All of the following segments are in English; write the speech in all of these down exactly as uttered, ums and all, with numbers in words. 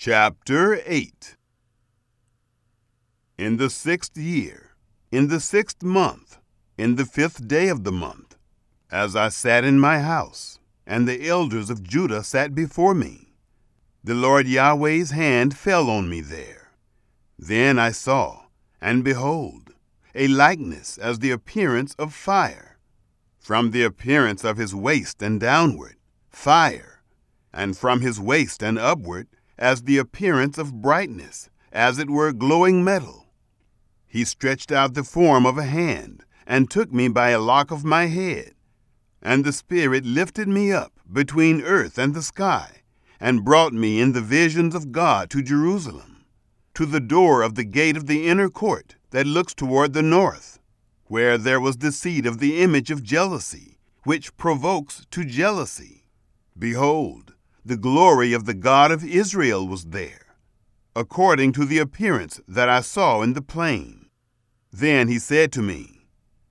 Chapter eight. In the sixth year, in the sixth month, in the fifth day of the month, as I sat in my house, and the elders of Judah sat before me, the Lord Yahweh's hand fell on me there. Then I saw, and behold, a likeness as the appearance of fire, from the appearance of his waist and downward, fire, and from his waist and upward, as the appearance of brightness, as it were glowing metal. He stretched out the form of a hand, and took me by a lock of my head. And the Spirit lifted me up between earth and the sky, and brought me in the visions of God to Jerusalem, to the door of the gate of the inner court that looks toward the north, where there was the seat of the image of jealousy, which provokes to jealousy. Behold, the glory of the God of Israel was there, according to the appearance that I saw in the plain. Then he said to me,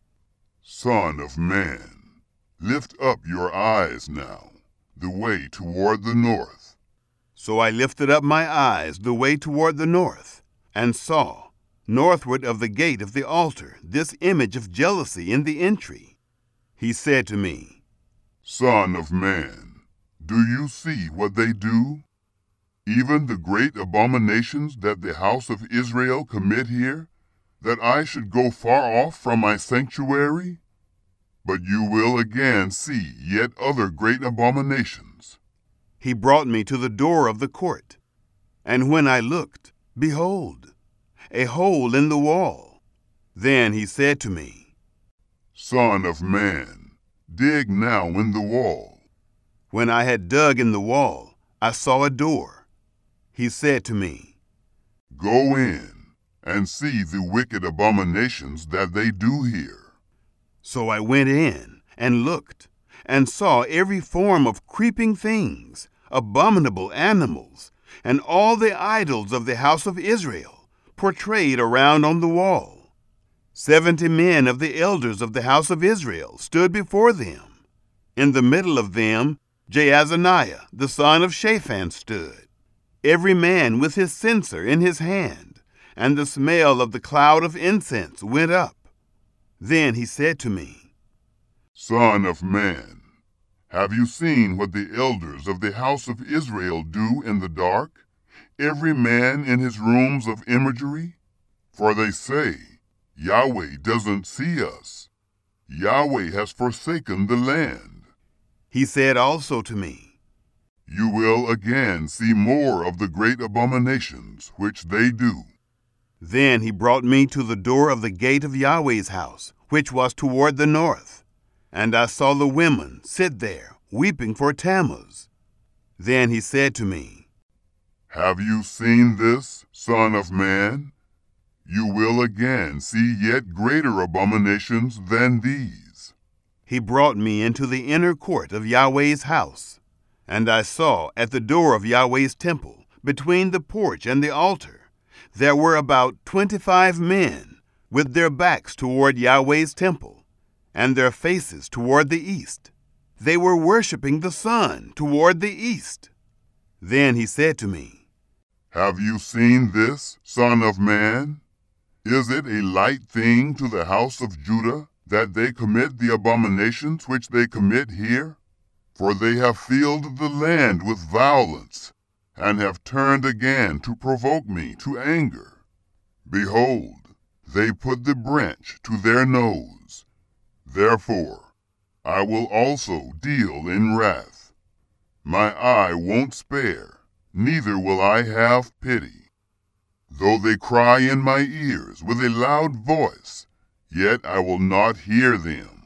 Son of man, lift up your eyes now, the way toward the north. So I lifted up my eyes the way toward the north, and saw, northward of the gate of the altar, this image of jealousy in the entry. He said to me, Son of man, do you see what they do? Even the great abominations that the house of Israel commit here, that I should go far off from my sanctuary? But you will again see yet other great abominations. He brought me to the door of the court, and when I looked, behold, a hole in the wall. Then he said to me, Son of man, dig now in the wall. When I had dug in the wall, I saw a door. He said to me, Go in and see the wicked abominations that they do here. So I went in and looked, and saw every form of creeping things, abominable animals, and all the idols of the house of Israel, portrayed around on the wall. Seventy men of the elders of the house of Israel stood before them. In the middle of them, Jaazaniah, the son of Shaphan, stood, every man with his censer in his hand, and the smell of the cloud of incense went up. Then he said to me, Son of man, have you seen what the elders of the house of Israel do in the dark, every man in his rooms of imagery? For they say, Yahweh doesn't see us. Yahweh has forsaken the land. He said also to me, You will again see more of the great abominations which they do. Then he brought me to the door of the gate of Yahweh's house, which was toward the north. And I saw the women sit there, weeping for Tammuz. Then he said to me, Have you seen this, son of man? You will again see yet greater abominations than these. He brought me into the inner court of Yahweh's house, and I saw at the door of Yahweh's temple, between the porch and the altar, there were about twenty-five men, with their backs toward Yahweh's temple, and their faces toward the east. They were worshiping the sun toward the east. Then he said to me, Have you seen this, son of man? Is it a light thing to the house of Judah, that they commit the abominations which they commit here? For they have filled the land with violence, and have turned again to provoke me to anger. Behold, they put the branch to their nose. Therefore, I will also deal in wrath. My eye won't spare, neither will I have pity. Though they cry in my ears with a loud voice, yet I will not hear them.